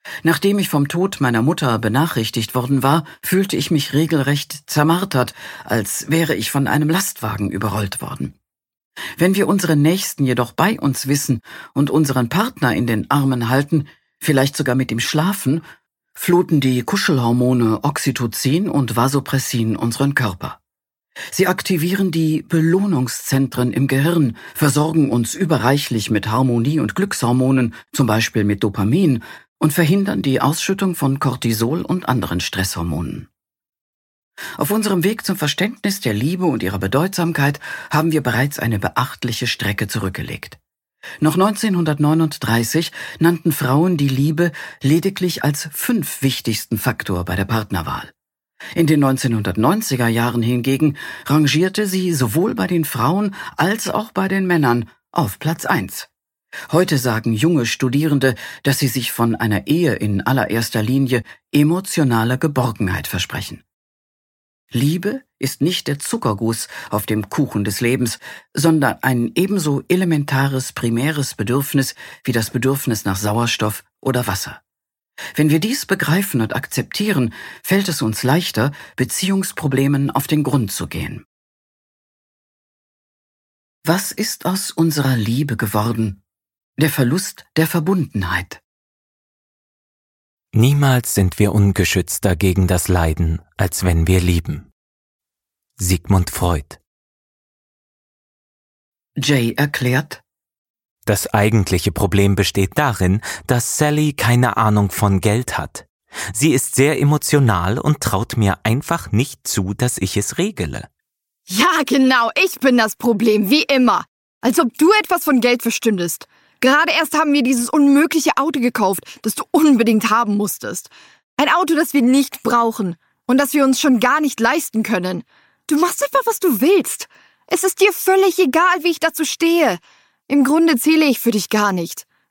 Nachdem ich vom Tod meiner Mutter benachrichtigt worden war, fühlte ich mich regelrecht zermartert, als wäre ich von einem Lastwagen überrollt worden. Wenn wir unsere Nächsten jedoch bei uns wissen und unseren Partner in den Armen halten, vielleicht sogar mit ihm schlafen, fluten die Kuschelhormone Oxytocin und Vasopressin unseren Körper. Sie aktivieren die Belohnungszentren im Gehirn, versorgen uns überreichlich mit Harmonie- und Glückshormonen, zum Beispiel mit Dopamin, und verhindern die Ausschüttung von Cortisol und anderen Stresshormonen. Auf unserem Weg zum Verständnis der Liebe und ihrer Bedeutsamkeit haben wir bereits eine beachtliche Strecke zurückgelegt. Noch 1939 nannten Frauen die Liebe lediglich als 5. wichtigsten Faktor bei der Partnerwahl. In den 1990er Jahren hingegen rangierte sie sowohl bei den Frauen als auch bei den Männern auf Platz 1. Heute sagen junge Studierende, dass sie sich von einer Ehe in allererster Linie emotionale Geborgenheit versprechen. Liebe ist nicht der Zuckerguss auf dem Kuchen des Lebens, sondern ein ebenso elementares, primäres Bedürfnis wie das Bedürfnis nach Sauerstoff oder Wasser. Wenn wir dies begreifen und akzeptieren, fällt es uns leichter, Beziehungsproblemen auf den Grund zu gehen. Was ist aus unserer Liebe geworden? Der Verlust der Verbundenheit. Niemals sind wir ungeschützter gegen das Leiden, als wenn wir lieben. Sigmund Freud. Jay erklärt: Das eigentliche Problem besteht darin, dass Sally keine Ahnung von Geld hat. Sie ist sehr emotional und traut mir einfach nicht zu, dass ich es regle. Ja, genau, ich bin das Problem, wie immer. Als ob du etwas von Geld verstündest. Gerade erst haben wir dieses unmögliche Auto gekauft, das du unbedingt haben musstest. Ein Auto, das wir nicht brauchen und das wir uns schon gar nicht leisten können. Du machst einfach, was du willst. Es ist dir völlig egal, wie ich dazu stehe. Im Grunde zähle ich für dich gar nicht.